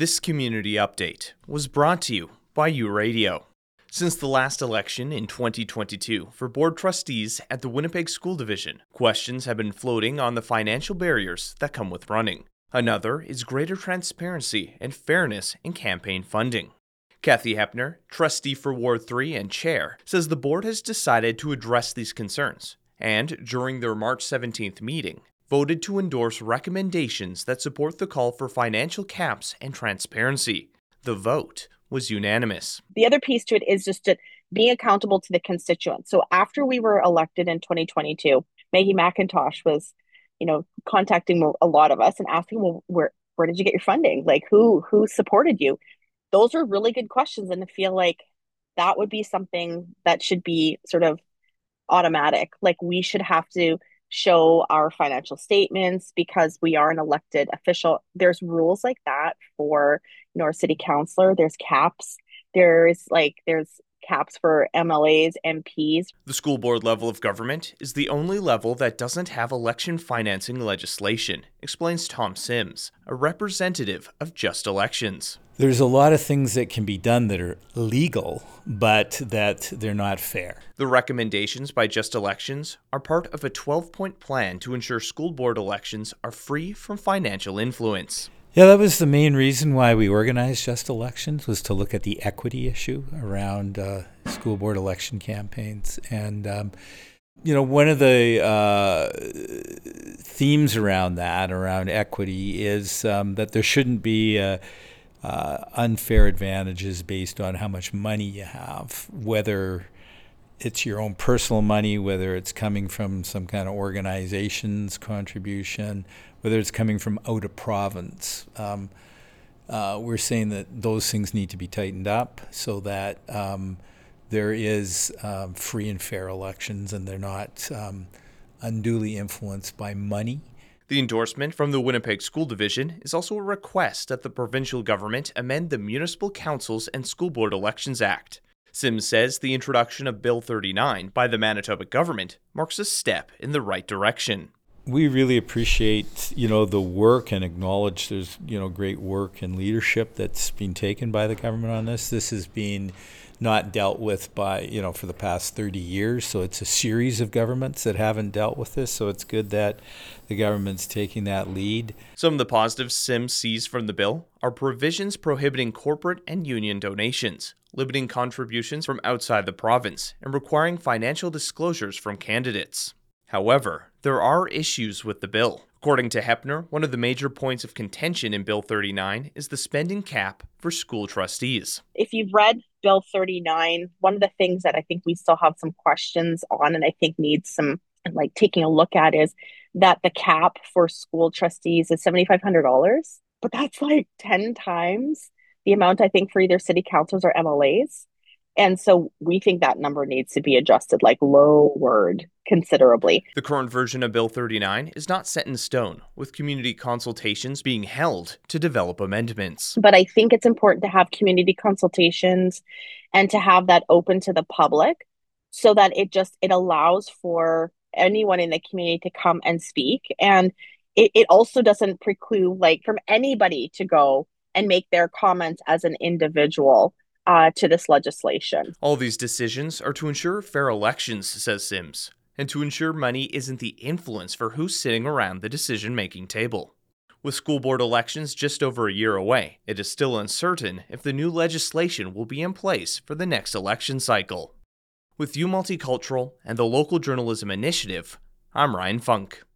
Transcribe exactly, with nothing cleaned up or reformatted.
This community update was brought to you by U Radio. Since the last election in twenty twenty-two for board trustees at the Winnipeg School Division, questions have been floating on the financial barriers that come with running. Another is greater transparency and fairness in campaign funding. Kathy Hepner, trustee for Ward three and chair, says the board has decided to address these concerns and, during their March seventeenth meeting, voted to endorse recommendations that support the call for financial caps and transparency. The vote was unanimous. The other piece to it is just to being accountable to the constituents. So after we were elected in twenty twenty-two, Maggie McIntosh was, you know, contacting a lot of us and asking, well, where where did you get your funding? Like, who who supported you? Those are really good questions, and I feel like that would be something that should be sort of automatic. Like, we should have to show our financial statements because we are an elected official. There's rules like that for, you know, our city councillor. There's caps. There's like, there's caps for M L As, M Ps. The school board level of government is the only level that doesn't have election financing legislation, explains Tom Sims, a representative of Just Elections. There's a lot of things that can be done that are legal, but that they're not fair. The recommendations by Just Elections are part of a twelve-point plan to ensure school board elections are free from financial influence. Yeah, that was the main reason why we organized Just Elections, was to look at the equity issue around uh, school board election campaigns. And, um, you know, one of the uh, themes around that, around equity, is um, that there shouldn't be uh, uh, unfair advantages based on how much money you have, whether it's your own personal money, whether it's coming from some kind of organization's contribution, whether it's coming from out of province. Um, uh, we're saying that those things need to be tightened up so that um, there is um, free and fair elections and they're not um, unduly influenced by money. The endorsement from the Winnipeg School Division is also a request that the provincial government amend the Municipal Councils and School Board Elections Act. Sims says the introduction of Bill thirty-nine by the Manitoba government marks a step in the right direction. We really appreciate, you know, the work and acknowledge there's, you know, great work and leadership that's been taken by the government on this. This has been not dealt with by, you know, for the past thirty years. So it's a series of governments that haven't dealt with this. So it's good that the government's taking that lead. Some of the positives Sims sees from the bill are provisions prohibiting corporate and union donations, limiting contributions from outside the province, and requiring financial disclosures from candidates. However, there are issues with the bill. According to Hepner, one of the major points of contention in Bill thirty-nine is the spending cap for school trustees. If you've read Bill thirty-nine, one of the things that I think we still have some questions on and I think needs some like taking a look at is that the cap for school trustees is seven thousand five hundred dollars, but that's like ten times the amount I think for either city councils or M L As. And so we think that number needs to be adjusted, like lowered considerably. The current version of Bill thirty-nine is not set in stone, with community consultations being held to develop amendments. But I think it's important to have community consultations and to have that open to the public so that it just, it allows for anyone in the community to come and speak. And it, it also doesn't preclude like from anybody to go and make their comments as an individual Uh, to this legislation. All these decisions are to ensure fair elections, says Sims, and to ensure money isn't the influence for who's sitting around the decision-making table. With school board elections just over a year away, it is still uncertain if the new legislation will be in place for the next election cycle. With U Multicultural and the Local Journalism Initiative, I'm Ryan Funk.